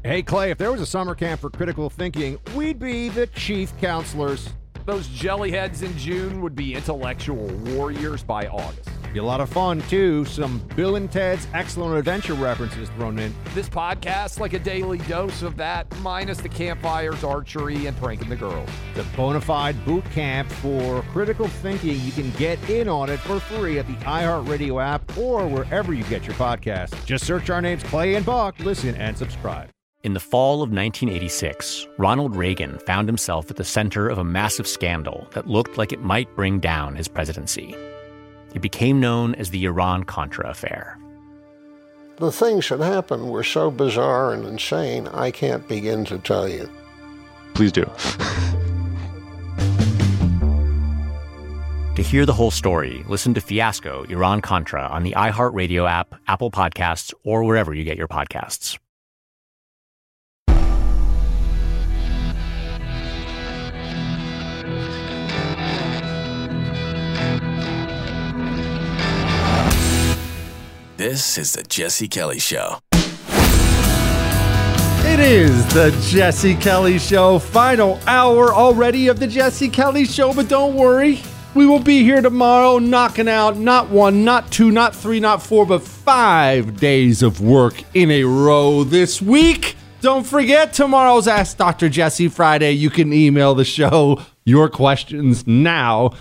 Hey, Clay, if there was a summer camp for critical thinking, we'd be the chief counselors. Those jellyheads in June would be intellectual warriors by August. Be a lot of fun, too. Some Bill and Ted's Excellent Adventure references thrown in. This podcast, like a daily dose of that, minus the campfires, archery, and pranking the girls. The bona fide boot camp for critical thinking. You can get in on it for free at the iHeartRadio app or wherever you get your podcasts. Just search our names, Clay and Buck. Listen and subscribe. In the fall of 1986, Ronald Reagan found himself at the center of a massive scandal that looked like it might bring down his presidency. It became known as the Iran-Contra affair. The things that happened were so bizarre and insane, I can't begin to tell you. Please do. To hear the whole story, listen to Fiasco, Iran-Contra on the iHeartRadio app, Apple Podcasts, or wherever you get your podcasts. This is the Jesse Kelly Show. It is the Jesse Kelly Show. Final hour already of the Jesse Kelly Show, but don't worry. We will be here tomorrow knocking out not 1, not 2, not 3, not 4, but 5 days of work in a row this week. Don't forget, tomorrow's Ask Dr. Jesse Friday. You can email the show your questions now,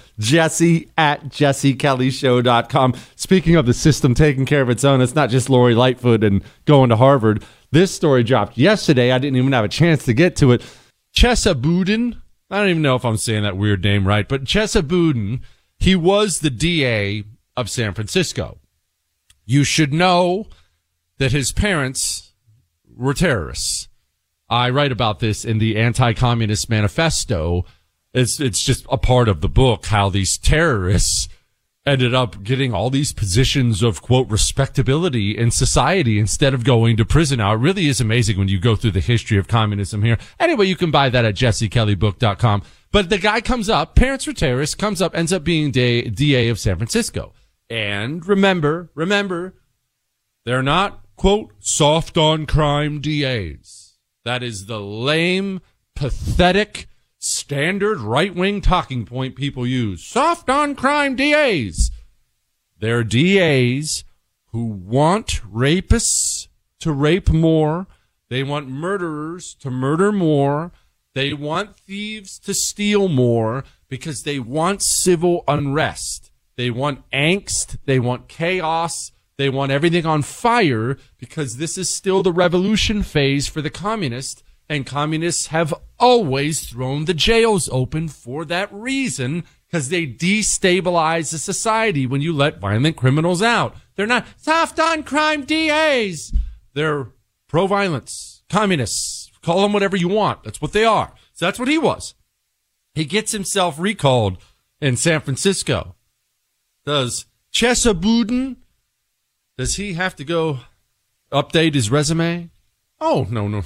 jesse@jessekellyshow.com. Speaking of the system taking care of its own, it's not just Lori Lightfoot and going to Harvard. This story dropped yesterday. I didn't even have a chance to get to it. Chesa Boudin, I don't even know if I'm saying that weird name right, but Chesa Boudin, he was the DA of San Francisco. You should know that his parents were terrorists. I write about this in the Anti-Communist Manifesto. It's just a part of the book, how these terrorists ended up getting all these positions of, quote, respectability in society instead of going to prison. Now, it really is amazing when you go through the history of communism here. Anyway, you can buy that at jessekellybook.com. But the guy comes up, parents were terrorists, comes up, ends up being DA of San Francisco. And remember, they're not, quote, soft on crime DAs. That is the lame, pathetic, standard right-wing talking point people use. Soft on crime DAs. They're DAs who want rapists to rape more. They want murderers to murder more. They want thieves to steal more because they want civil unrest. They want angst. They want chaos. They want everything on fire because this is still the revolution phase for the communists. And communists have always thrown the jails open for that reason, because they destabilize the society when you let violent criminals out. They're not soft on crime DAs. They're pro-violence, communists. Call them whatever you want. That's what they are. So that's what he was. He gets himself recalled in San Francisco. Does Chesa Boudin, does he have to go update his resume? Oh, no.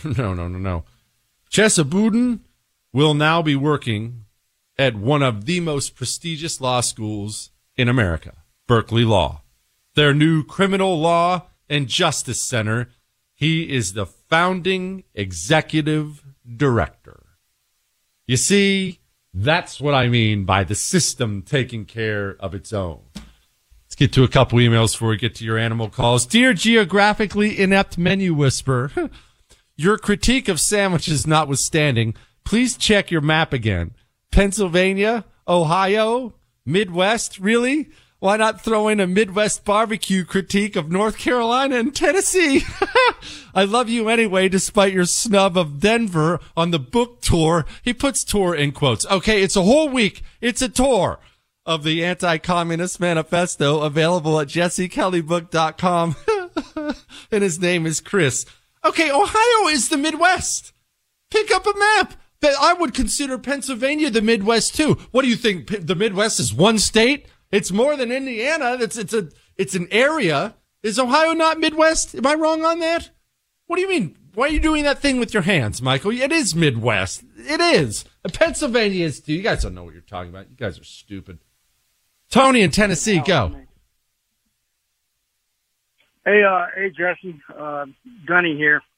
Chesa Boudin will now be working at one of the most prestigious law schools in America, Berkeley Law, their new criminal law and justice center. He is the founding executive director. You see, that's what I mean by the system taking care of its own. Let's get to a couple emails before we get to your animal calls. Dear geographically inept menu whisperer, your critique of sandwiches notwithstanding, please check your map again. Pennsylvania, Ohio, Midwest, really? Why not throw in a Midwest barbecue critique of North Carolina and Tennessee? I love you anyway, despite your snub of Denver on the book tour. He puts tour in quotes. Okay, it's a whole week. It's a tour of the Anti-Communist Manifesto, available at jessekellybook.com. And his name is Chris. Okay, Ohio is the Midwest. Pick up a map. But I would consider Pennsylvania the Midwest too. What do you think? The Midwest is one state? It's more than Indiana. It's an area. Is Ohio not Midwest? Am I wrong on that? What do you mean? Why are you doing that thing with your hands, Michael? It is Midwest. It is. And Pennsylvania is too. You guys don't know what you're talking about. You guys are stupid. Tony in Tennessee, go. Hey, Jesse, Gunny here.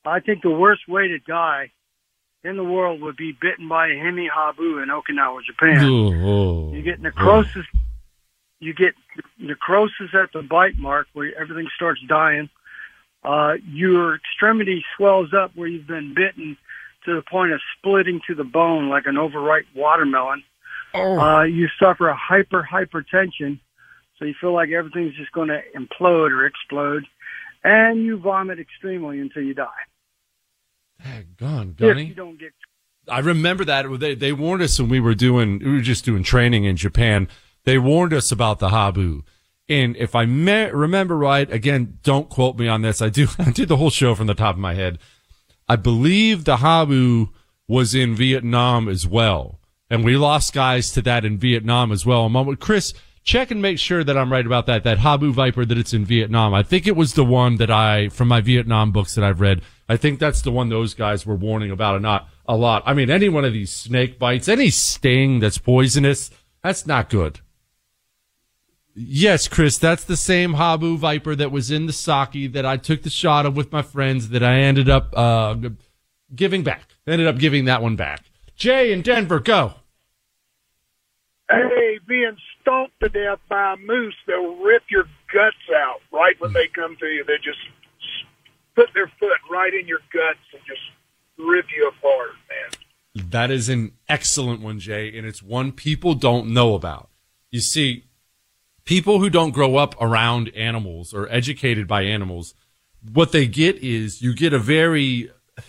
I think the worst way to die in the world would be bitten by a hemi habu in Okinawa, Japan. You get necrosis. You get necrosis at the bite mark where everything starts dying. Your extremity swells up where you've been bitten to the point of splitting to the bone like an overripe watermelon. You suffer hypertension, so you feel like everything's just going to implode or explode, and you vomit extremely until you die. Gunny. If you don't get. I remember that they warned us when we were just doing training in Japan. They warned us about the habu. And if I remember right, again, don't quote me on this. I did the whole show from the top of my head. I believe the habu was in Vietnam as well. And we lost guys to that in Vietnam as well. Chris, check and make sure that I'm right about that habu viper, that it's in Vietnam. I think it was the one that from my Vietnam books that I've read, I think that's the one those guys were warning about, and not a lot. I mean, any one of these snake bites, any sting that's poisonous, that's not good. Yes, Chris, that's the same habu viper that was in the sake that I took the shot of with my friends that I ended up giving back. Ended up giving that one back. Jay in Denver, go. Hey, being stomped to death by a moose, they'll rip your guts out right when they come to you. They just put their foot right in your guts and just rip you apart, man. That is an excellent one, Jay, and it's one people don't know about. You see, people who don't grow up around animals or educated by animals, what they get is you get a very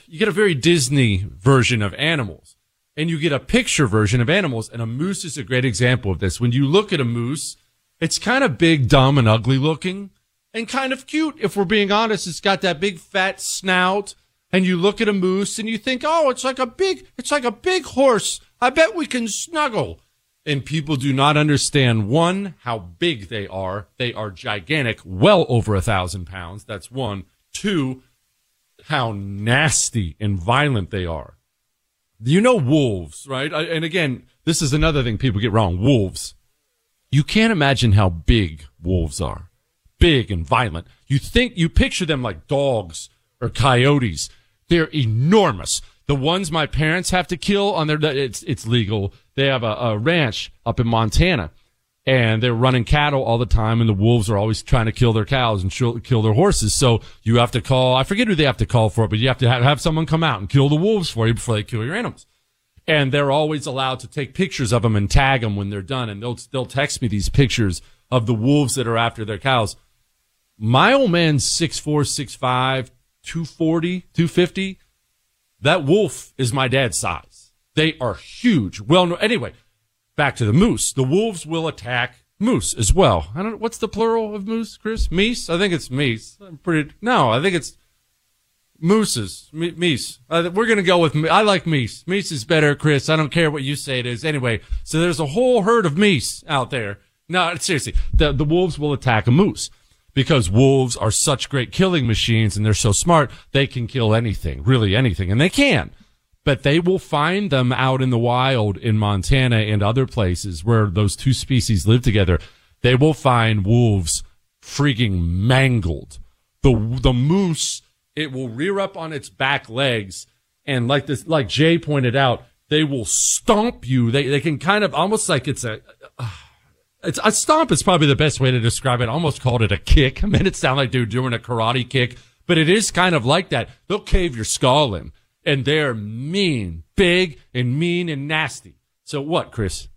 Disney version of animals, and you get a picture version of animals, and a moose is a great example of this. When you look at a moose, it's kind of big, dumb, and ugly looking, and kind of cute. If we're being honest, it's got that big fat snout, and you look at a moose and you think, oh, it's like a big horse. I bet we can snuggle. And people do not understand, one, how big they are. They are gigantic, well over 1,000 pounds. That's one. Two, how nasty and violent they are. You know wolves, right? And again, this is another thing people get wrong. Wolves. You can't imagine how big wolves are. Big and violent. You picture them like dogs or coyotes. They're enormous. The ones my parents have to kill on it's legal. They have a ranch up in Montana, and they're running cattle all the time, and the wolves are always trying to kill their cows and kill their horses. So you have to call, I forget who they have to call for it, but you have to have someone come out and kill the wolves for you before they kill your animals. And they're always allowed to take pictures of them and tag them when they're done, and they'll text me these pictures of the wolves that are after their cows. My old man's 6'4", 6'5", 240, 250. That wolf is my dad's size. They are huge. Well, no, anyway, back to the moose. The wolves will attack moose as well. I don't know. What's the plural of moose, Chris? Meese? I think it's meese. I think it's mooses. Meese. We're going to go with, I like meese. Meese is better, Chris. I don't care what you say it is. Anyway, so there's a whole herd of meese out there. No, seriously, the wolves will attack a moose. Because wolves are such great killing machines and they're so smart, they can kill anything, really anything. And they can. But they will find them out in the wild in Montana and other places where those two species live together. They will find wolves freaking mangled. The moose, it will rear up on its back legs, and like Jay pointed out, they will stomp you. They can kind of almost like it's a stomp is probably the best way to describe it. I almost called it a kick. I made it sound like they're doing a karate kick, but it is kind of like that. They'll cave your skull in, and they're mean, big and mean and nasty. So what, Chris?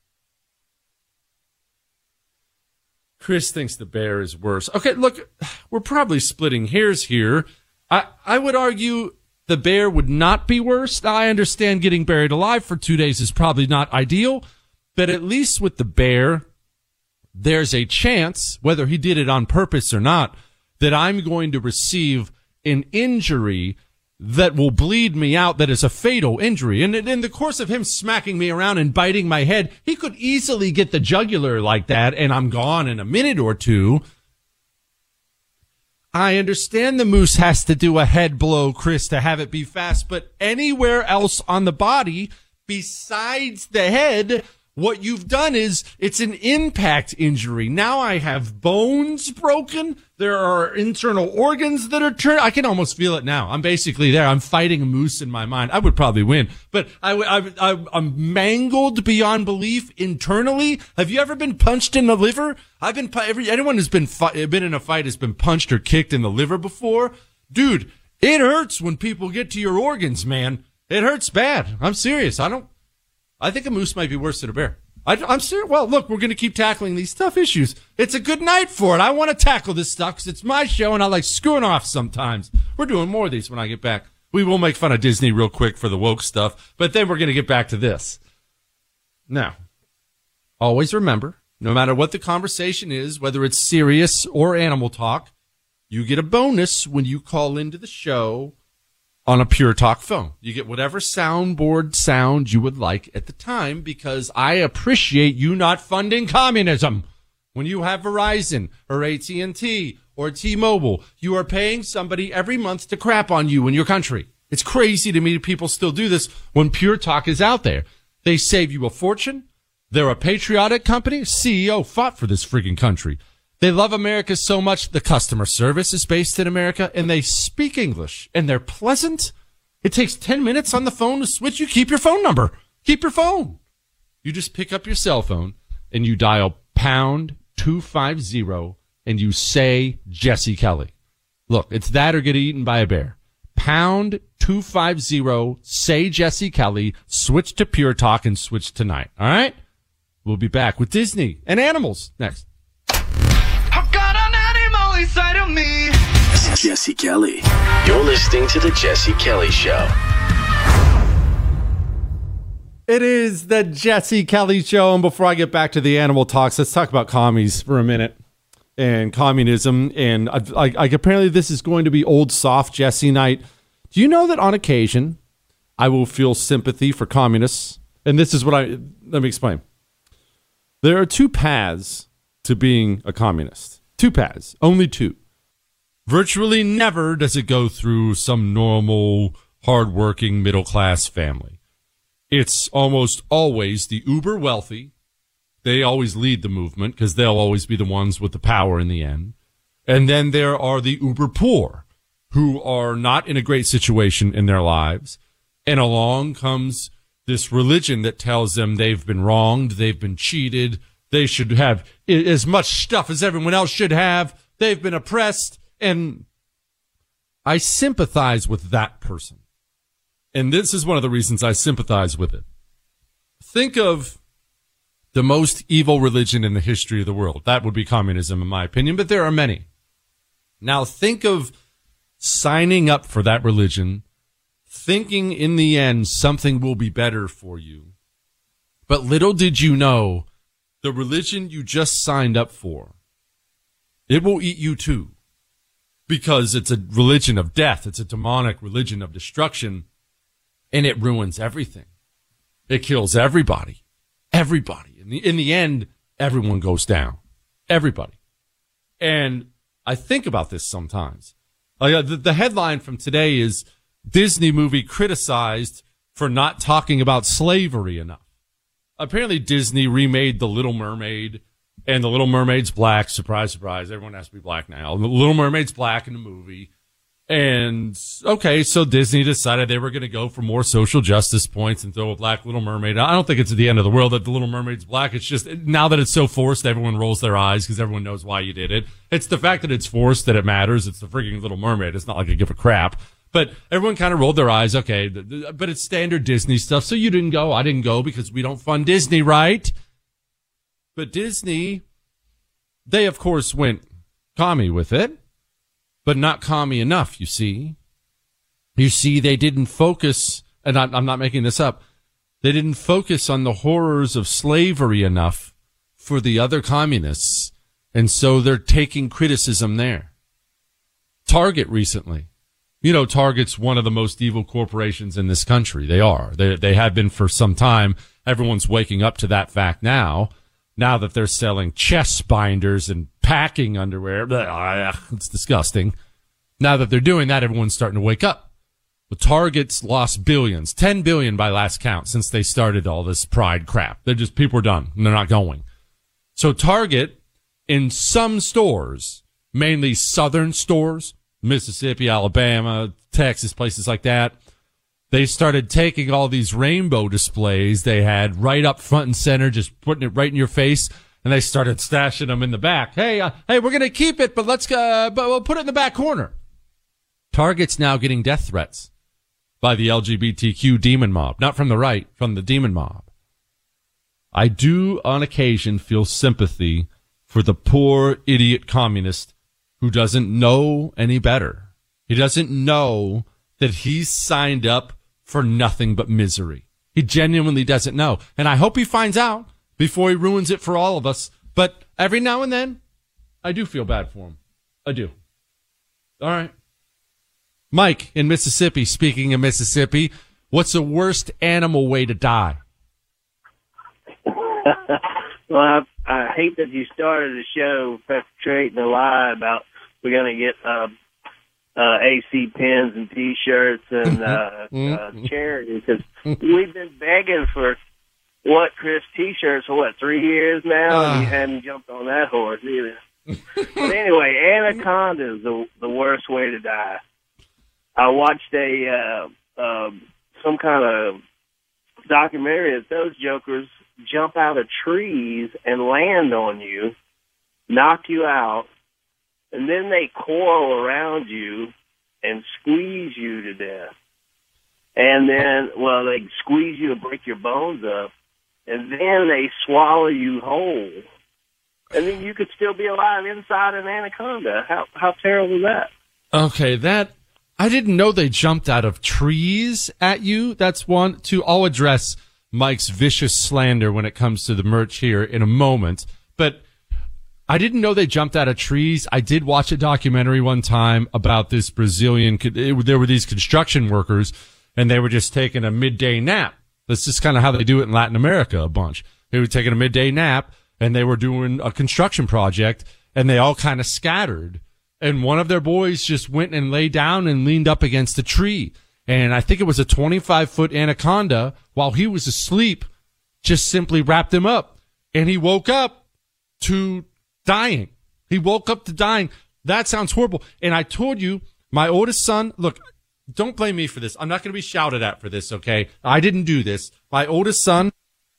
Chris thinks the bear is worse. Okay, look, we're probably splitting hairs here. I would argue the bear would not be worse. Now, I understand getting buried alive for 2 days is probably not ideal, but at least with the bear, there's a chance, whether he did it on purpose or not, that I'm going to receive an injury that will bleed me out, that is a fatal injury. And in the course of him smacking me around and biting my head, he could easily get the jugular like that, and I'm gone in a minute or two. I understand the moose has to do a head blow, Chris, to have it be fast, but anywhere else on the body besides the head What you've done is it's an impact injury. Now I have bones broken. There are internal organs that are turned. I can almost feel it now. I'm basically there. I'm fighting a moose in my mind. I would probably win, but I'm mangled beyond belief internally. Have you ever been punched in the liver? Anyone who's been in a fight has been punched or kicked in the liver before. Dude, it hurts when people get to your organs, man. It hurts bad. I'm serious. I think a moose might be worse than a bear. I'm serious. Well, look, we're going to keep tackling these tough issues. It's a good night for it. I want to tackle this stuff because it's my show and I like screwing off sometimes. We're doing more of these when I get back. We will make fun of Disney real quick for the woke stuff, but then we're going to get back to this. Now, always remember, no matter what the conversation is, whether it's serious or animal talk, you get a bonus when you call into the show on a Pure Talk phone. You get whatever soundboard sound you would like at the time because I appreciate you not funding communism. When you have Verizon or AT&T or T-Mobile, you are paying somebody every month to crap on you in your country. It's crazy to me people still do this when Pure Talk is out there. They save you a fortune. They're a patriotic company. CEO fought for this freaking country. They love America so much, the customer service is based in America, and they speak English, and they're pleasant. It takes 10 minutes on the phone to switch. You keep your phone number. Keep your phone. You just pick up your cell phone, and you dial pound 250, and you say Jesse Kelly. Look, it's that or get eaten by a bear. Pound 250, say Jesse Kelly, switch to Pure Talk, and switch tonight. All right? We'll be back with Disney and animals next. I've got an animal inside of me. It's Jesse Kelly. You're listening to The Jesse Kelly Show. It is The Jesse Kelly Show. And before I get back to the animal talks, let's talk about commies for a minute and communism. And apparently this is going to be old soft Jesse night. Do you know that on occasion I will feel sympathy for communists? And this is what let me explain. There are two paths to being a communist. Two paths, only two. Virtually never does it go through some normal, hardworking, middle-class family. It's almost always the uber wealthy. They always lead the movement because they'll always be the ones with the power in the end. And then there are the uber poor who are not in a great situation in their lives. And along comes this religion that tells them they've been wronged, they've been cheated, they should have as much stuff as everyone else should have. They've been oppressed. And I sympathize with that person. And this is one of the reasons I sympathize with it. Think of the most evil religion in the history of the world. That would be communism, in my opinion, but there are many. Now think of signing up for that religion, thinking in the end something will be better for you. But little did you know, the religion you just signed up for, it will eat you too. Because it's a religion of death. It's a demonic religion of destruction. And it ruins everything. It kills everybody. Everybody. In the end, everyone goes down. Everybody. And I think about this sometimes. The headline from today is Disney movie criticized for not talking about slavery enough. Apparently Disney remade The Little Mermaid, and The Little Mermaid's black. Surprise, surprise. Everyone has to be black now. The Little Mermaid's black in the movie. And, okay, so Disney decided they were going to go for more social justice points and throw a black Little Mermaid. I don't think it's the end of the world that The Little Mermaid's black. It's just, now that it's so forced, everyone rolls their eyes because everyone knows why you did it. It's the fact that it's forced that it matters. It's the freaking Little Mermaid. It's not like I give a crap. But everyone kind of rolled their eyes. Okay, but it's standard Disney stuff. So you didn't go. I didn't go because we don't fund Disney, right? But Disney, they, of course, went commie with it, but not commie enough, you see. You see, they didn't focus, and I'm not making this up, they didn't focus on the horrors of slavery enough for the other communists, and so they're taking criticism there. Target recently. You know, Target's one of the most evil corporations in this country. They are. They have been for some time. Everyone's waking up to that fact now that they're selling chest binders and packing underwear. It's disgusting. Now that they're doing that, everyone's starting to wake up. The Target's lost billions, 10 billion by last count since they started all this Pride crap. People are done and they're not going. So Target in some stores, mainly southern stores, Mississippi, Alabama, Texas, places like that, they started taking all these rainbow displays they had right up front and center, just putting it right in your face, and they started stashing them in the back. Hey, we're going to keep it, but but we'll put it in the back corner. Target's now getting death threats by the LGBTQ demon mob, not from the right, from the demon mob. I do on occasion feel sympathy for the poor idiot communist who doesn't know any better. He doesn't know that he's signed up for nothing but misery. He genuinely doesn't know. And I hope he finds out before he ruins it for all of us. But every now and then, I do feel bad for him. I do. All right. Mike in Mississippi, speaking of Mississippi, what's the worst animal way to die? Well, I hate that you started the show perpetrating a lie about we're going to get AC pins and T-shirts and charity, because we've been begging for Chris T-shirts for 3 years now, and you haven't jumped on that horse either. But anyway, anaconda is the worst way to die. I watched some kind of documentary that those jokers jump out of trees and land on you, knock you out, and then they coil around you and squeeze you to death. And then, they squeeze you and break your bones up, and then they swallow you whole. And then you could still be alive inside an anaconda. How terrible is that? Okay, I didn't know they jumped out of trees at you. That's one. Two, I'll address Mike's vicious slander when it comes to the merch here in a moment. But I didn't know they jumped out of trees. I did watch a documentary one time about this Brazilian. There were these construction workers, and they were just taking a midday nap. That's just kind of how they do it in Latin America a bunch. They were taking a midday nap, and they were doing a construction project, and they all kind of scattered. And one of their boys just went and lay down and leaned up against a tree. And I think it was a 25-foot anaconda, while he was asleep, just simply wrapped him up. And he woke up to dying. He woke up to dying. That sounds horrible. And I told you, my oldest son, look, don't blame me for this. I'm not going to be shouted at for this, okay? I didn't do this. My oldest son,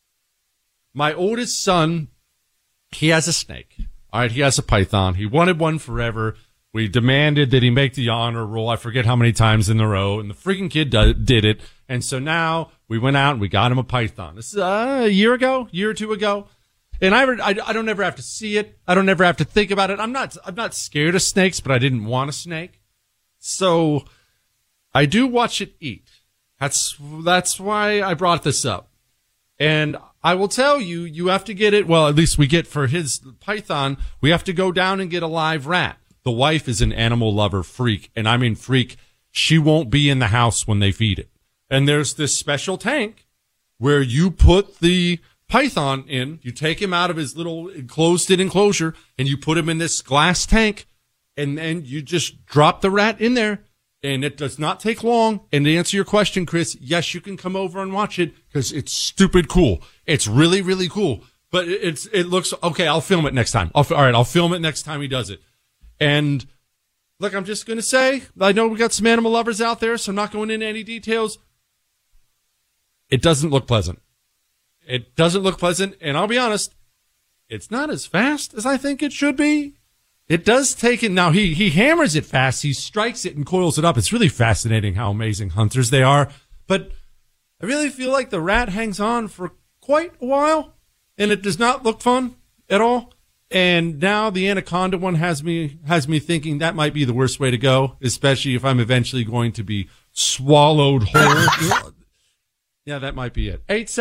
he has a snake. All right, he has a python. He wanted one forever. We demanded that he make the honor roll. I forget how many times in a row, and the freaking kid did it. And so now we went out and we got him a python. This is a year or two ago. And I don't ever have to see it. I don't ever have to think about it. I'm not scared of snakes, but I didn't want a snake. So I do watch it eat. That's why I brought this up. And I will tell you, you have to get it. Well, at least we get for his python, we have to go down and get a live rat. The wife is an animal lover freak, and I mean freak. She won't be in the house when they feed it. And there's this special tank where you put the python in, you take him out of his little enclosed-in enclosure, and you put him in this glass tank, and then you just drop the rat in there, and it does not take long. And to answer your question, Chris, yes, you can come over and watch it, because it's stupid cool. It's really, really cool. But it looks, okay, I'll film it next time. All right, I'll film it next time he does it. And look, I'm just going to say, I know we got some animal lovers out there, so I'm not going into any details. It doesn't look pleasant. It doesn't look pleasant, and I'll be honest, it's not as fast as I think it should be. It does take it. Now, he hammers it fast. He strikes it and coils it up. It's really fascinating how amazing hunters they are. But I really feel like the rat hangs on for quite a while, and it does not look fun at all. And now the anaconda one has me thinking that might be the worst way to go, especially if I'm eventually going to be swallowed whole. Yeah, that might be it.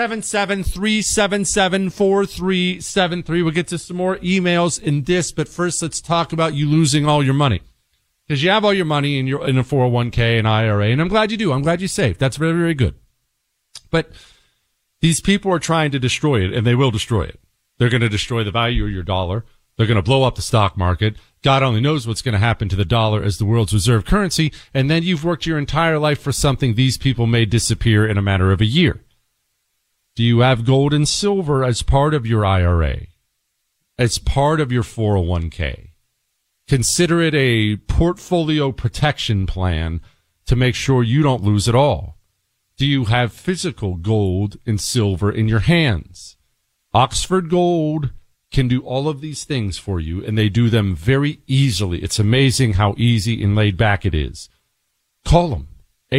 877-377-4373. We'll get to some more emails in this, but first let's talk about you losing all your money. Because you have all your money in a 401k and IRA, and I'm glad you do. I'm glad you saved. That's very, very good. But these people are trying to destroy it, and they will destroy it. They're going to destroy the value of your dollar. They're going to blow up the stock market. God only knows what's going to happen to the dollar as the world's reserve currency, and then you've worked your entire life for something these people may disappear in a matter of a year. Do you have gold and silver as part of your IRA, as part of your 401k? Consider it a portfolio protection plan to make sure you don't lose it all. Do you have physical gold and silver in your hands? Oxford Gold can do all of these things for you, and they do them very easily. It's amazing how easy and laid back it is. Call them,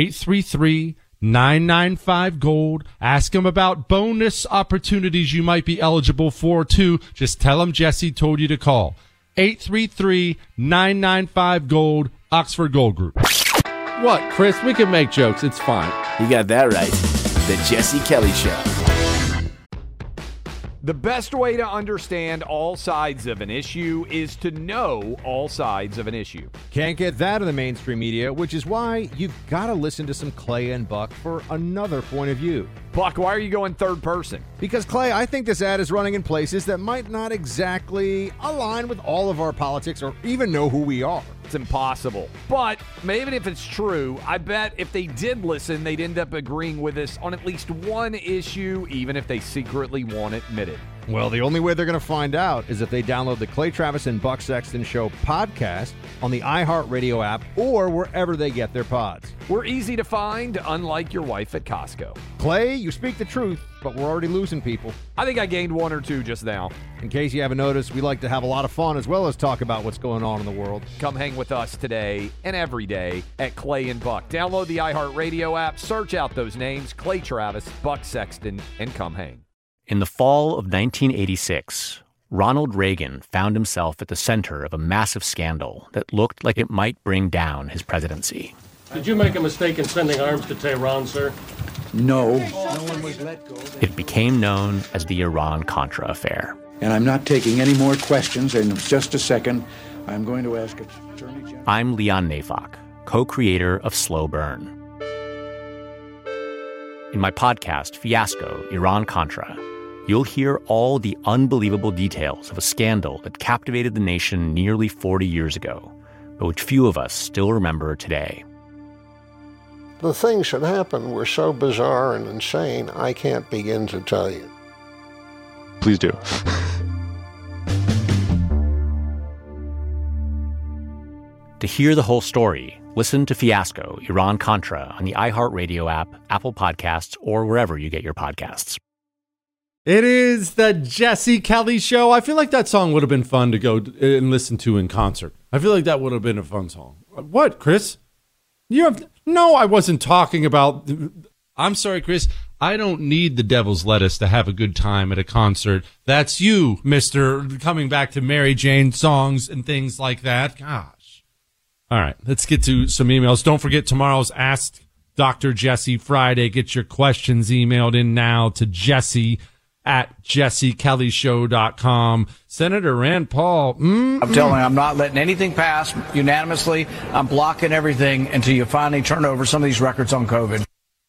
833-995-GOLD. Ask them about bonus opportunities you might be eligible for, too. Just tell them Jesse told you to call. 833-995-GOLD, Oxford Gold Group. What, Chris? We can make jokes. It's fine. You got that right. The Jesse Kelly Show. The best way to understand all sides of an issue is to know all sides of an issue. Can't get that in the mainstream media, which is why you've got to listen to some Clay and Buck for another point of view. Buck, why are you going third person? Because, Clay, I think this ad is running in places that might not exactly align with all of our politics or even know who we are. It's impossible. But even if it's true, I bet if they did listen, they'd end up agreeing with us on at least one issue, even if they secretly won't admit it. Well, the only way they're going to find out is if they download the Clay Travis and Buck Sexton Show podcast on the iHeartRadio app or wherever they get their pods. We're easy to find, unlike your wife at Costco. Clay, you speak the truth, but we're already losing people. I think I gained one or two just now. In case you haven't noticed, we like to have a lot of fun as well as talk about what's going on in the world. Come hang with us today and every day at Clay and Buck. Download the iHeartRadio app, search out those names, Clay Travis, Buck Sexton, and come hang. In the fall of 1986, Ronald Reagan found himself at the center of a massive scandal that looked like it might bring down his presidency. Did you make a mistake in sending arms to Tehran, sir? No. No one was let go. It became known as the Iran-Contra affair. And I'm not taking any more questions. In just a second, I'm going to ask Attorney General. I'm Leon Neyfakh, co-creator of Slow Burn. In my podcast, Fiasco, Iran-Contra, you'll hear all the unbelievable details of a scandal that captivated the nation nearly 40 years ago, but which few of us still remember today. The things that happened were so bizarre and insane, I can't begin to tell you. Please do. To hear the whole story, listen to Fiasco, Iran-Contra on the iHeartRadio app, Apple Podcasts, or wherever you get your podcasts. It is the Jesse Kelly Show. I feel like that song would have been fun to go and listen to in concert. I feel like that would have been a fun song. What, Chris? No, I wasn't talking about... I'm sorry, Chris. I don't need the Devil's Lettuce to have a good time at a concert. That's you, mister, coming back to Mary Jane songs and things like that. Gosh. All right, let's get to some emails. Don't forget tomorrow's Ask Dr. Jesse Friday. Get your questions emailed in now to Jesse at jessekellyshow.com. Senator Rand Paul. I'm telling you, I'm not letting anything pass unanimously. I'm blocking everything until you finally turn over some of these records on COVID.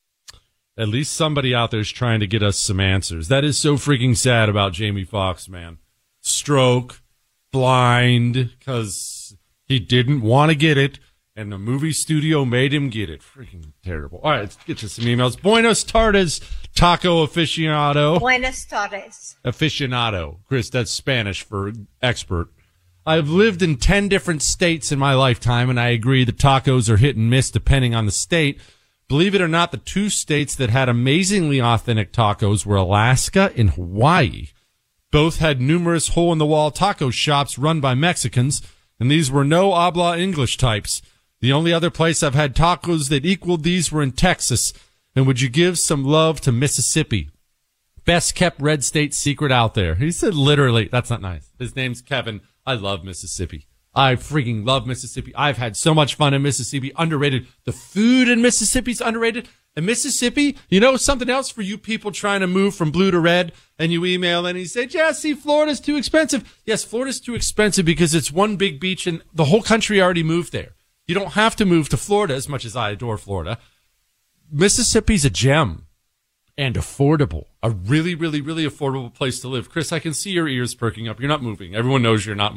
At least somebody out there is trying to get us some answers. That is so freaking sad about Jamie Foxx, man. Stroke, blind, because he didn't want to get it, and the movie studio made him get it. Freaking terrible. All right, let's get to some emails. Buenos tardes, taco aficionado. Buenos tardes. Aficionado. Chris, that's Spanish for expert. I've lived in 10 different states in my lifetime, and I agree that tacos are hit and miss depending on the state. Believe it or not, the two states that had amazingly authentic tacos were Alaska and Hawaii. Both had numerous hole-in-the-wall taco shops run by Mexicans, and these were no habla English types. The only other place I've had tacos that equaled these were in Texas. And would you give some love to Mississippi? Best kept red state secret out there. He said literally. That's not nice. His name's Kevin. I love Mississippi. I freaking love Mississippi. I've had so much fun in Mississippi. Underrated. The food in Mississippi's underrated. And Mississippi, you know something else for you people trying to move from blue to red, and you email and you say, Jesse, Florida's too expensive. Yes, Florida's too expensive because it's one big beach and the whole country already moved there. You don't have to move to Florida as much as I adore Florida. Mississippi's a gem and affordable. A really, really, really affordable place to live. Chris, I can see your ears perking up. You're not moving. Everyone knows you're not moving.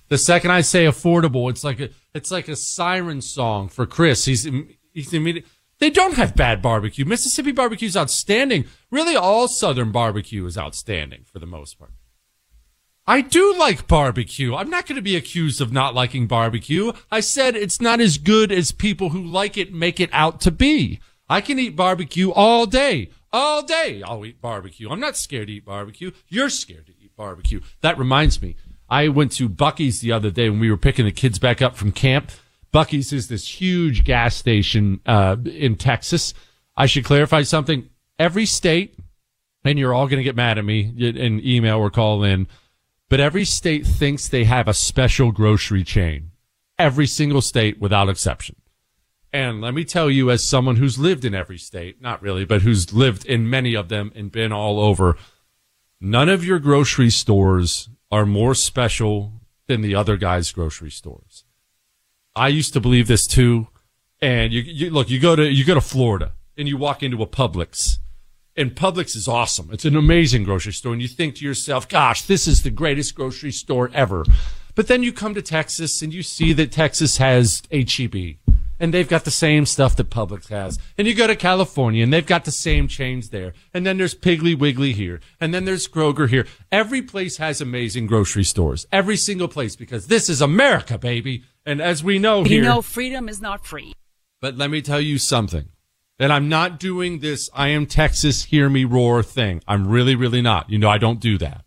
The second I say affordable, it's like a siren song for Chris. He's immediate. They don't have bad barbecue. Mississippi barbecue is outstanding. Really, all Southern barbecue is outstanding for the most part. I do like barbecue. I'm not going to be accused of not liking barbecue. I said it's not as good as people who like it make it out to be. I can eat barbecue all day. All day I'll eat barbecue. I'm not scared to eat barbecue. You're scared to eat barbecue. That reminds me. I went to Buc-ee's the other day when we were picking the kids back up from camp. Buc-ee's is this huge gas station in Texas. I should clarify something. Every state, and you're all going to get mad at me in email or call in, but every state thinks they have a special grocery chain. Every single state without exception. And let me tell you, as someone who's lived in every state, not really, but who's lived in many of them and been all over, none of your grocery stores are more special than the other guy's grocery stores. I used to believe this too. And you go to Florida and you walk into a Publix, and Publix is awesome. It's an amazing grocery store. And you think to yourself, gosh, this is the greatest grocery store ever. But then you come to Texas and you see that Texas has H-E-B. And they've got the same stuff that Publix has. And you go to California, and they've got the same chains there. And then there's Piggly Wiggly here. And then there's Kroger here. Every place has amazing grocery stores. Every single place, because this is America, baby. And as we know here... You know, freedom is not free. But let me tell you something. And I'm not doing this I am Texas, hear me roar thing. I'm really, really not. You know, I don't do that.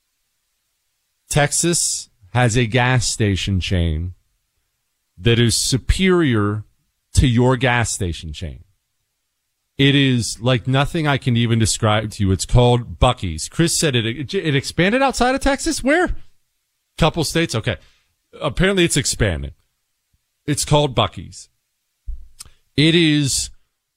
Texas has a gas station chain that is superior to your gas station chain. It is like nothing I can even describe to you. It's called Buc-ee's. Chris said it expanded outside of Texas. Where? Couple states. Okay. Apparently it's expanding. It's called Buc-ee's. It is,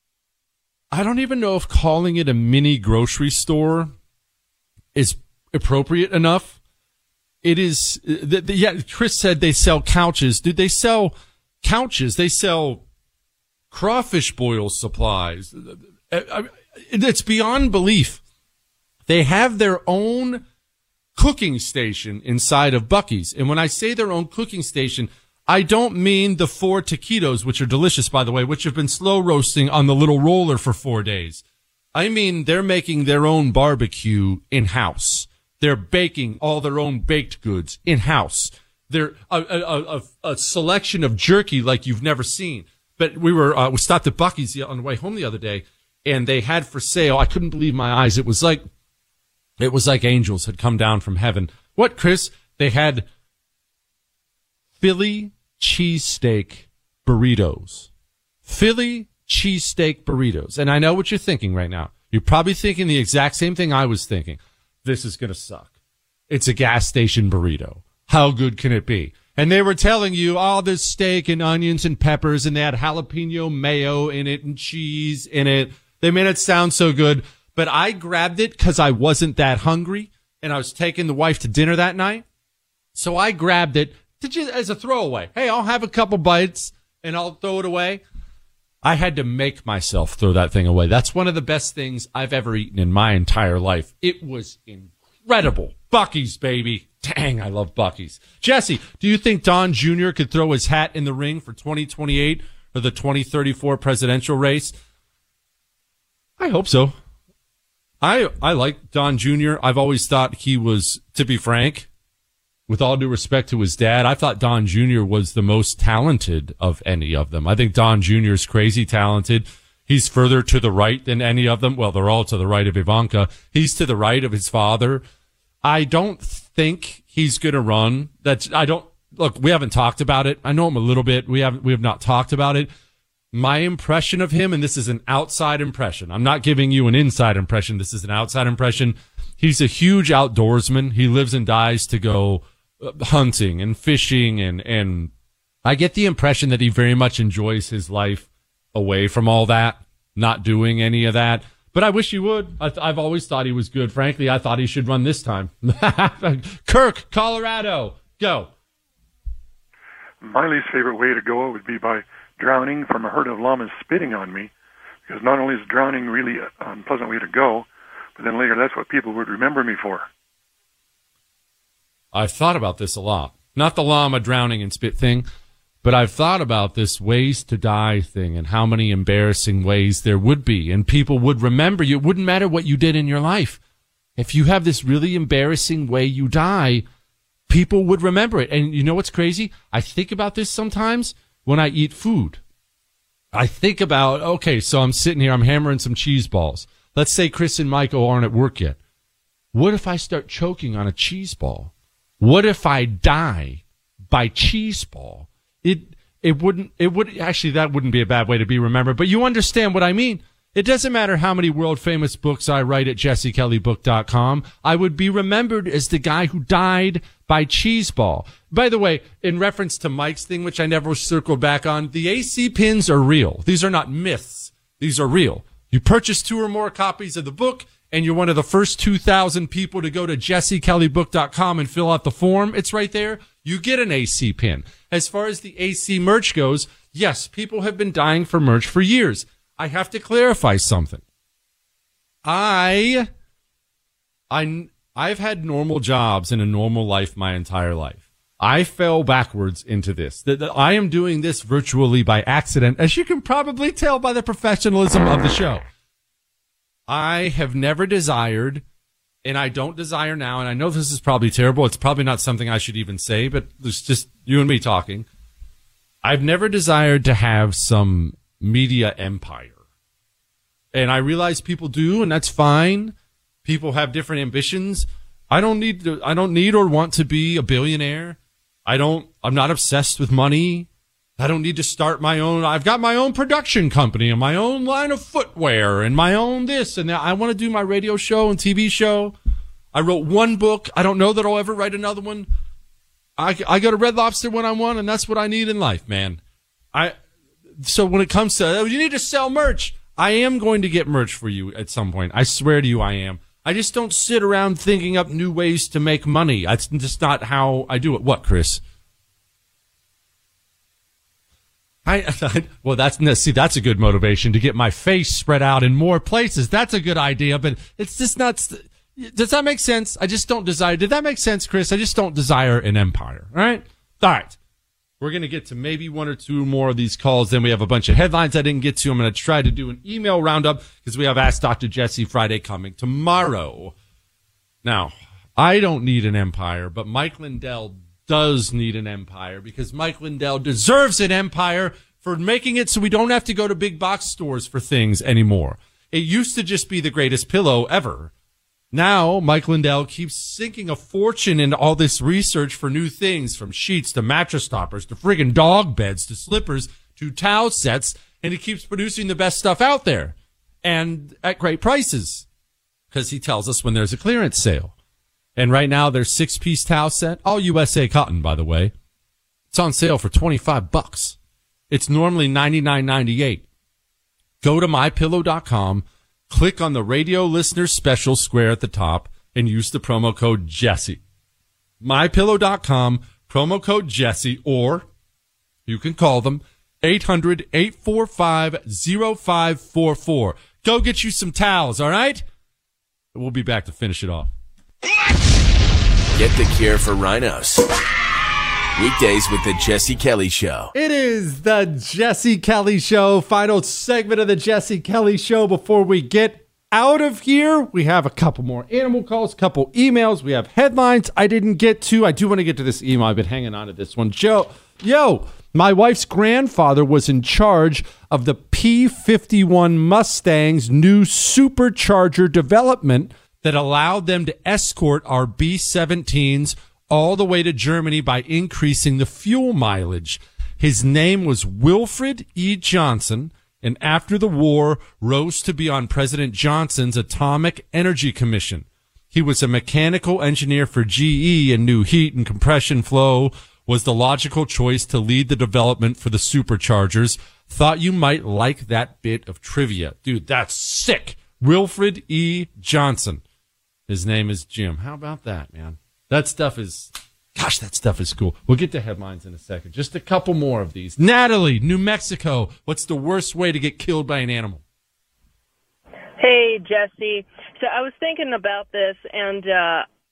I don't even know if calling it a mini grocery store is appropriate enough. It is, yeah, Chris said they sell couches. Dude, they sell couches. They sell crawfish boil supplies. It's beyond belief. They have their own cooking station inside of Buc-ee's. And when I say their own cooking station, I don't mean the 4 taquitos, which are delicious, by the way, which have been slow roasting on the little roller for 4 days. I mean, they're making their own barbecue in-house. They're baking all their own baked goods in-house. They're a selection of jerky like you've never seen. But we stopped at Buc-ee's on the way home the other day, and they had for sale, I couldn't believe my eyes. It was like angels had come down from heaven. What, Chris? They had Philly cheesesteak burritos. Philly cheesesteak burritos. And I know what you're thinking right now. You're probably thinking the exact same thing I was thinking. This is going to suck. It's a gas station burrito. How good can it be? And they were telling you, oh, there's steak and onions and peppers, and they had jalapeno mayo in it and cheese in it. They made it sound so good. But I grabbed it because I wasn't that hungry, and I was taking the wife to dinner that night. So I grabbed it as a throwaway. Hey, I'll have a couple bites, and I'll throw it away. I had to make myself throw that thing away. That's one of the best things I've ever eaten in my entire life. It was incredible. Buc-ee's, baby. Dang, I love Buc-ee's. Jesse, do you think Don Jr. could throw his hat in the ring for 2028 or the 2034 presidential race? I hope so. I like Don Jr. I've always thought he was, to be frank, with all due respect to his dad, I thought Don Jr. was the most talented of any of them. I think Don Jr. is crazy talented. He's further to the right than any of them. Well, they're all to the right of Ivanka. He's to the right of his father. I don't think he's going to run. Look, we haven't talked about it. I know him a little bit. We have not talked about it. My impression of him, and this is an outside impression. I'm not giving you an inside impression. This is an outside impression. He's a huge outdoorsman. He lives and dies to go hunting and fishing, and I get the impression that he very much enjoys his life away from all that, not doing any of that. But I wish he would. I've always thought he was good. Frankly, I thought he should run this time. Kirk, Colorado, go. My least favorite way to go would be by drowning from a herd of llamas spitting on me, because not only is drowning really an unpleasant way to go, but then later that's what people would remember me for. I've thought about this a lot. Not the llama drowning in spit thing, but I've thought about this ways to die thing and how many embarrassing ways there would be, and people would remember you. It wouldn't matter what you did in your life. If you have this really embarrassing way you die, people would remember it. And you know what's crazy? I think about this sometimes when I eat food. I think about, okay, so I'm sitting here, I'm hammering some cheese balls. Let's say Chris and Michael aren't at work yet. What if I start choking on a cheese ball? What if I die by cheese ball? It would actually, that wouldn't be a bad way to be remembered, but you understand what I mean. It doesn't matter how many world famous books I write at jessekelleybook.com. I would be remembered as the guy who died by cheese ball. By the way, in reference to Mike's thing, which I never circled back on, the AC pins are real. These are not myths. These are real. You purchase 2 or more copies of the book, and you're one of the first 2,000 people to go to jessekelleybook.com and fill out the form. It's right there. You get an AC pin. As far as the AC merch goes, yes, people have been dying for merch for years. I have to clarify something. I've had normal jobs in a normal life my entire life. I fell backwards into this. I am doing this virtually by accident, as you can probably tell by the professionalism of the show. I have never desired, and I don't desire now, and I know this is probably terrible. It's probably not something I should even say, but it's just you and me talking. I've never desired to have some media empire. And I realize people do, and that's fine. People have different ambitions. I don't need or want to be a billionaire. I'm not obsessed with money. I don't need to start my own. I've got my own production company and my own line of footwear and my own this and that. I want to do my radio show and TV show. I wrote 1 book. I don't know that I'll ever write another one. I go to Red Lobster when I want, and that's what I need in life, man. So when it comes to, you need to sell merch, I am going to get merch for you at some point. I swear to you I am. I just don't sit around thinking up new ways to make money. That's just not how I do it. What, Chris? Well, that's a good motivation to get my face spread out in more places. That's a good idea, but it's just not. Does that make sense? I just don't desire. Did that make sense, Chris? I just don't desire an empire. All right. We're going to get to maybe 1 or 2 more of these calls. Then we have a bunch of headlines I didn't get to. I'm going to try to do an email roundup because we have Ask Dr. Jesse Friday coming tomorrow. Now, I don't need an empire, but Mike Lindell does need an empire because Mike Lindell deserves an empire for making it so we don't have to go to big box stores for things anymore. It used to just be the greatest pillow ever. Now, Mike Lindell keeps sinking a fortune into all this research for new things, from sheets to mattress toppers to friggin' dog beds to slippers to towel sets, and he keeps producing the best stuff out there and at great prices because he tells us when there's a clearance sale. And right now, their 6-piece towel set, all USA cotton, by the way, it's on sale for $25. It's normally $99.98. Go to mypillow.com, click on the radio listener special square at the top, and use the promo code Jesse. mypillow.com, promo code Jesse, or you can call them 800-845-0544. Go get you some towels, all right? We'll be back to finish it off. Get the cure for rhinos. Weekdays with the Jesse Kelly Show. It is the Jesse Kelly Show. Final segment of the Jesse Kelly Show. Before we get out of here, we have a couple more animal calls, a couple emails. We have headlines I didn't get to. I do want to get to this email. I've been hanging on to this one. My wife's grandfather was in charge of the P-51 Mustang's new supercharger development that allowed them to escort our B-17s all the way to Germany by increasing the fuel mileage. His name was Wilfred E. Johnson, and after the war, rose to be on President Johnson's Atomic Energy Commission. He was a mechanical engineer for GE and knew heat and compression flow was the logical choice to lead the development for the superchargers. Thought you might like that bit of trivia. Dude, that's sick. Wilfred E. Johnson. His name is Jim. How about that, man? That stuff is cool. We'll get to headlines in a second. Just a couple more of these. Natalie, New Mexico. What's the worst way to get killed by an animal? Hey, Jesse. So I was thinking about this, and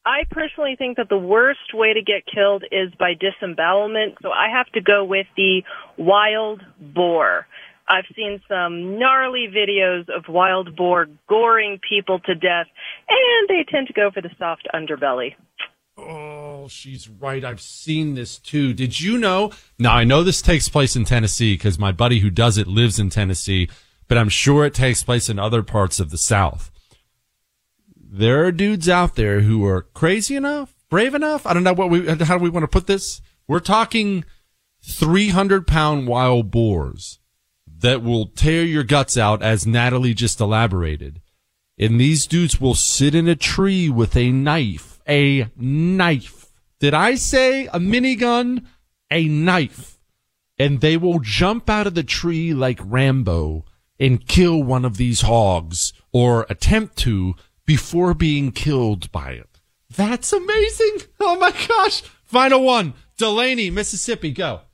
I personally think that the worst way to get killed is by disembowelment, so I have to go with the wild boar. I've seen some gnarly videos of wild boar goring people to death, and they tend to go for the soft underbelly. Oh, she's right. I've seen this too. Did you know? Now, I know this takes place in Tennessee because my buddy who does it lives in Tennessee, but I'm sure it takes place in other parts of the South. There are dudes out there who are crazy enough, brave enough. I don't know how do we want to put this? We're talking 300-pound wild boars that will tear your guts out, as Natalie just elaborated. And these dudes will sit in a tree with a knife. A knife. Did I say a minigun? A knife. And they will jump out of the tree like Rambo and kill one of these hogs, or attempt to, before being killed by it. That's amazing. Oh my gosh. Final one. Delaney, Mississippi, go.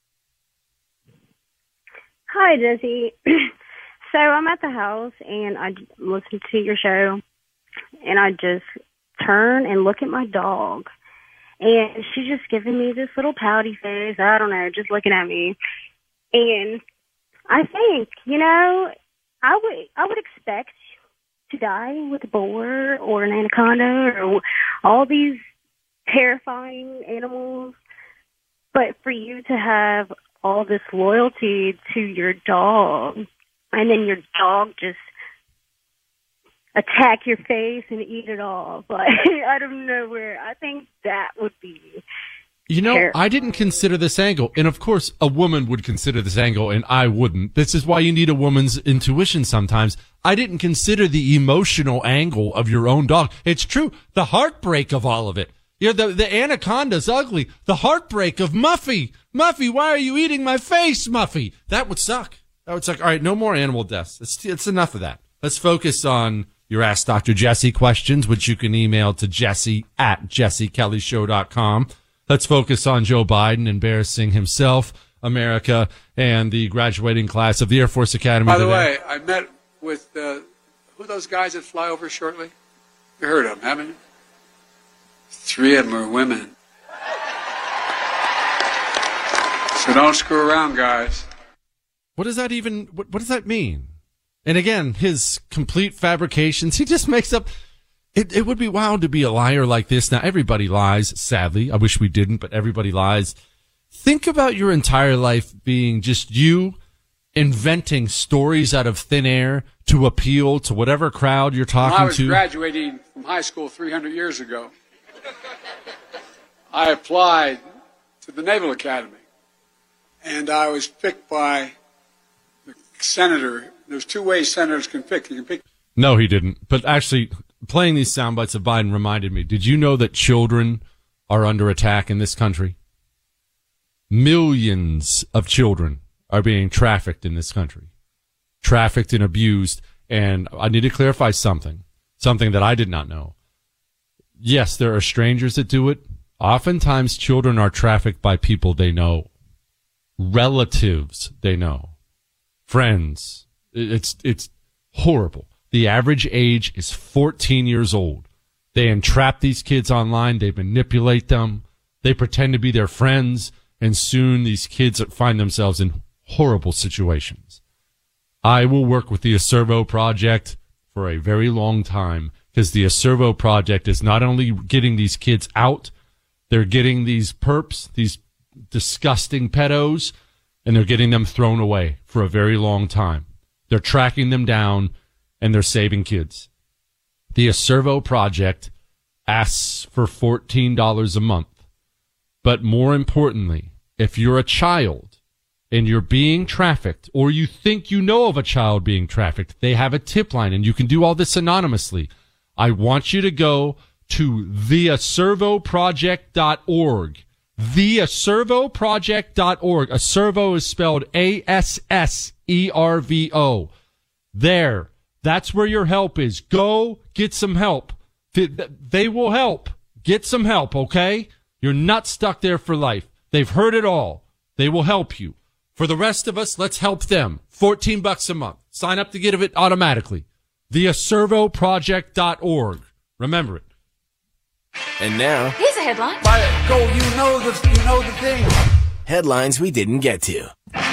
Hi, Jesse. So I'm at the house and I listen to your show, and I just turn and look at my dog, and she's just giving me this little pouty face. I don't know, just looking at me. And I think, I would expect to die with a boar or an anaconda or all these terrifying animals. But for you to have all this loyalty to your dog, and then your dog just attack your face and eat it off, like, out of nowhere, I think that would be terrible. I didn't consider this angle. And of course, a woman would consider this angle, and I wouldn't. This is why you need a woman's intuition sometimes. I didn't consider the emotional angle of your own dog. It's true. The heartbreak of all of it. The anaconda's ugly. The heartbreak of Muffy. Muffy, why are you eating my face, Muffy? That would suck. All right, no more animal deaths. It's enough of that. Let's focus on your Ask Dr. Jesse questions, which you can email to jesse@jessekellyshow.com. Let's focus on Joe Biden embarrassing himself, America, and the graduating class of the Air Force Academy. By the way, I met with who are those guys that fly over shortly? You heard of them, haven't you? 3 of them are women. So don't screw around, guys. What does that even? What does that mean? And again, his complete fabrications. He just makes up. It would be wild to be a liar like this. Now, everybody lies, sadly. I wish we didn't, but everybody lies. Think about your entire life being just you inventing stories out of thin air to appeal to whatever crowd you're talking to. When I was graduating from high school 300 years ago, I applied to the Naval Academy, and I was picked by the senator. There's 2 ways senators can pick. You can pick. No, he didn't. But actually, playing these sound bites of Biden reminded me, did you know that children are under attack in this country? Millions of children are being trafficked in this country. Trafficked and abused. And I need to clarify something that I did not know. Yes, there are strangers that do it. Oftentimes, children are trafficked by people they know. Relatives they know. Friends. It's horrible. The average age is 14 years old. They entrap these kids online. They manipulate them. They pretend to be their friends. And soon these kids find themselves in horrible situations. I will work with the Acervo Project for a very long time, because the Acervo Project is not only getting these kids out, they're getting these perps, these disgusting pedos, and they're getting them thrown away for a very long time. They're tracking them down, and they're saving kids. The Acervo Project asks for $14 a month. But more importantly, if you're a child and you're being trafficked, or you think you know of a child being trafficked, they have a tip line, and you can do all this anonymously. I want you to go to theacervoproject.org. Theacervoproject.org. Acervo is spelled ASSERVO. There. That's where your help is. Go get some help. They will help. Get some help, okay? You're not stuck there for life. They've heard it all. They will help you. For the rest of us, let's help them. $14 a month. Sign up to get it automatically. Theacervoproject.org. Remember it. And now, Here's a headline. Go, you know the thing. headlines we didn't get to.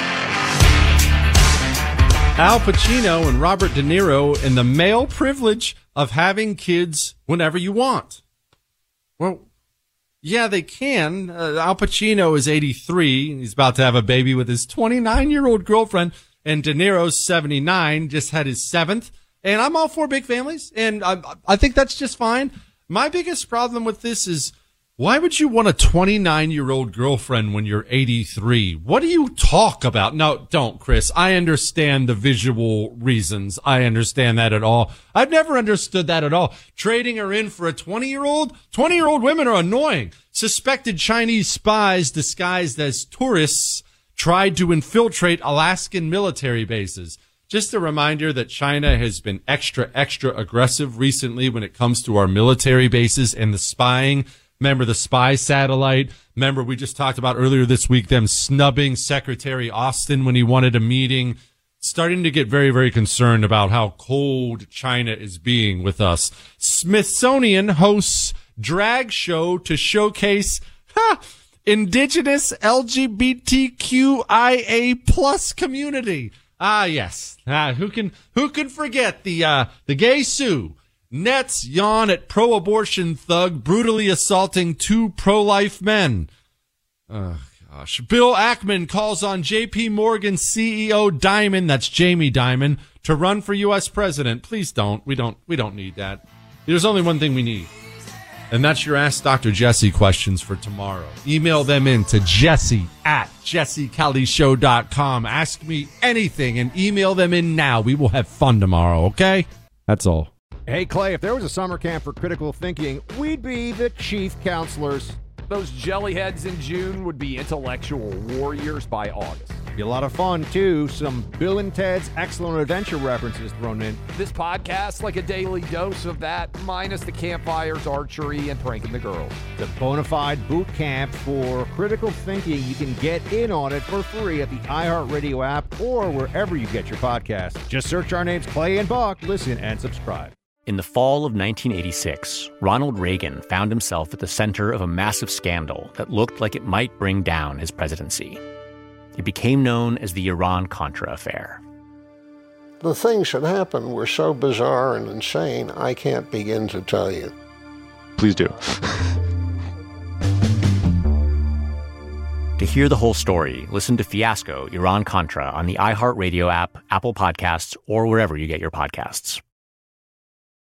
Al Pacino and Robert De Niro and the male privilege of having kids whenever you want. Well, yeah, they can. Al Pacino is 83. He's about to have a baby with his 29-year-old girlfriend. And De Niro's 79, just had his 7th. And I'm all for big families. And I think that's just fine. My biggest problem with this is, why would you want a 29-year-old girlfriend when you're 83? What do you talk about? No, don't, Chris. I understand the visual reasons. I understand that at all. I've never understood that at all. Trading her in for a 20-year-old? 20-year-old women are annoying. Suspected Chinese spies disguised as tourists tried to infiltrate Alaskan military bases. Just a reminder that China has been extra aggressive recently when it comes to our military bases and the spying. Remember the spy satellite? Remember we just talked about earlier this week them snubbing Secretary Austin when he wanted a meeting. Starting to get very, very concerned about how cold China is being with us. Smithsonian hosts drag show to showcase indigenous LGBTQIA plus community. Ah, yes. Who can forget the gay Sioux? Nets yawn at pro-abortion thug brutally assaulting 2 pro-life men. Oh, gosh. Bill Ackman calls on J.P. Morgan CEO Dimon, that's Jamie Dimon, to run for U.S. president. Please don't. We don't need that. There's only one thing we need. And that's your Ask Dr. Jesse questions for tomorrow. Email them in to jesse@jessekellyshow.com. Ask me anything and email them in now. We will have fun tomorrow, okay? That's all. Hey, Clay, if there was a summer camp for critical thinking, we'd be the chief counselors. Those jellyheads in June would be intellectual warriors by August. Be a lot of fun, too. Some Bill and Ted's Excellent Adventure references thrown in. This podcast, like a daily dose of that, minus the campfires, archery, and pranking the girls. The Bonafide Boot Camp for critical thinking. You can get in on it for free at the iHeartRadio app or wherever you get your podcasts. Just search our names, Clay and Buck. Listen and subscribe. In the fall of 1986, Ronald Reagan found himself at the center of a massive scandal that looked like it might bring down his presidency. It became known as the Iran-Contra affair. The things that happened were so bizarre and insane, I can't begin to tell you. Please do. To hear the whole story, listen to Fiasco, Iran-Contra on the iHeartRadio app, Apple Podcasts, or wherever you get your podcasts.